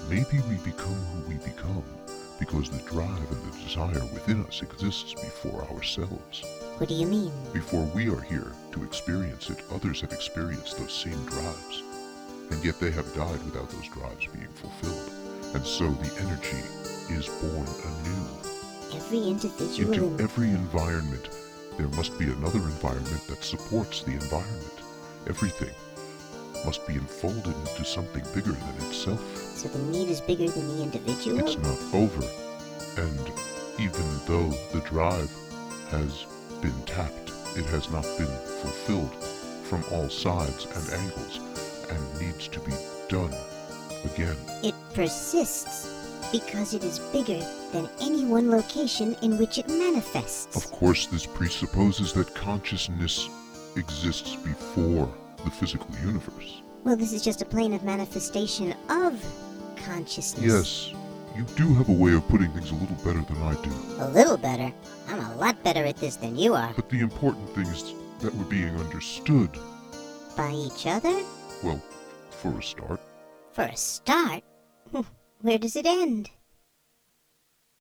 Maybe we become who we become because the drive and the desire within us exists before ourselves. What do you mean? Before we are here to experience it, others have experienced those same drives. And yet they have died without those drives being fulfilled. And so the energy is born anew. Every individual Into every environment, there must be another environment that supports the environment. Everything must be enfolded into something bigger than itself. So the need is bigger than the individual? It's not over. And even though the drive has been tapped, it has not been fulfilled from all sides and angles, and needs to be done again. It persists because it is bigger than any one location in which it manifests. Of course, this presupposes that consciousness exists before the physical universe. Well, this is just a plane of manifestation of consciousness. Yes, you do have a way of putting things a little better than I do. A little better? I'm a lot better at this than you are. But the important thing is that we're being understood. By each other? Well, for a start. For a start? Where does it end?